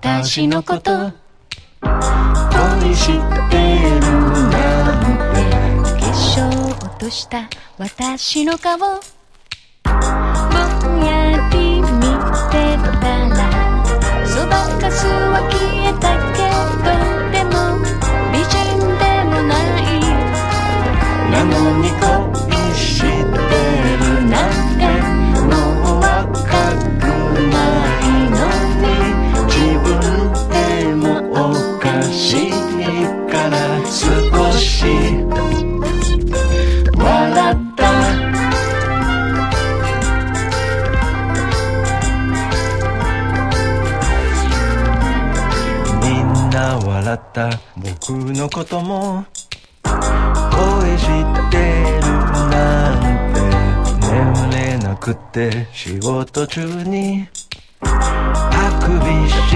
私のこと恋してるなんて。化粧落とした私の顔ぼんやり見てたら、そばかすは消えたけど、でも美人でもないなのに恋してるなんて、もう若くないのに自分でもおかしいから少し笑った。みんな笑った僕のことも恋してるなんて。眠れなくて仕事中にあくびし